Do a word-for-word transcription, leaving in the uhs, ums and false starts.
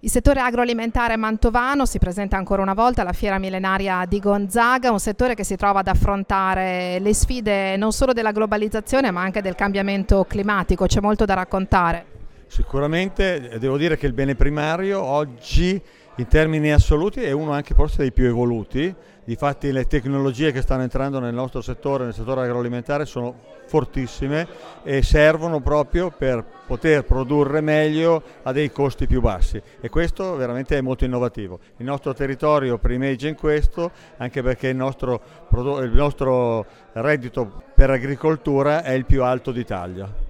Il settore agroalimentare mantovano si presenta ancora una volta alla Fiera Millenaria di Gonzaga, un settore che si trova ad affrontare le sfide non solo della globalizzazione ma anche del cambiamento climatico. C'è molto da raccontare. Sicuramente devo dire che il bene primario oggi in termini assoluti è uno anche forse dei più evoluti. Difatti le tecnologie che stanno entrando nel nostro settore, nel settore agroalimentare, sono fortissime e servono proprio per poter produrre meglio a dei costi più bassi, e questo veramente è molto innovativo. Il nostro territorio primeggia in questo, anche perché il nostro, il nostro reddito per agricoltura è il più alto d'Italia.